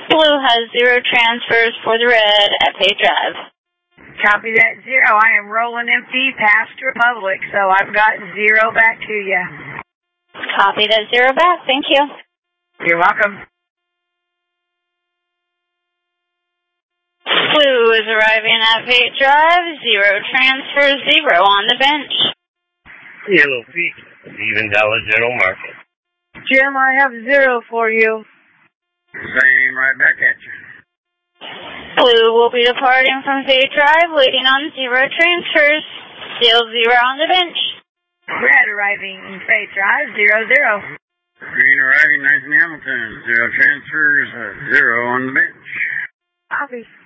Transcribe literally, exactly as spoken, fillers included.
Blue has zero transfers for the red at Page Drive. Copy that, zero. I am rolling empty past Republic, so I've got zero back to you. Copy that, zero back. Thank you. You're welcome. Blue is arriving at Page Drive, zero transfers, zero on the bench. Yellow Peak, even Dollar General Market. Jim, I have zero for you. Same right back at you. Blue will be departing from Page Drive, waiting on zero transfers, still zero on the bench. Red arriving in Page Drive, zero, zero. Green arriving nice in Hamilton, zero transfers, uh, zero on the bench. Copy.